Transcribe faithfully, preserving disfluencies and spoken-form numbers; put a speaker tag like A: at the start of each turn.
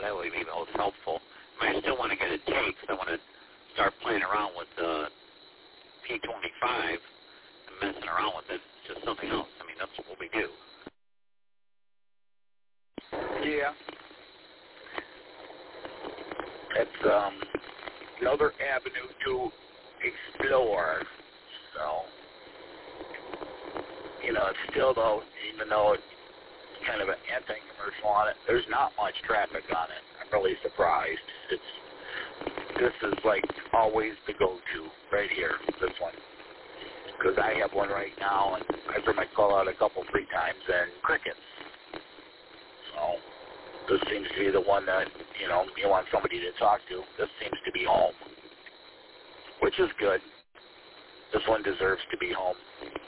A: that would be most helpful. I, mean, I still want to get a tape, so I want to start playing around with the P twenty-five and messing around with it. It's just something else. I mean, that's what we do.
B: Yeah. It's um, another avenue to explore. So, you know, it's still, though, even though it's kind of an anti-commercial on it, there's not much traffic on it. I'm really surprised. It's This is, like, always the go-to right here, this one. Because I have one right now, and I've heard my call out a couple, three times, and crickets. So, this seems to be the one that, you know, you want somebody to talk to. This seems to be home, which is good. This one deserves to be home.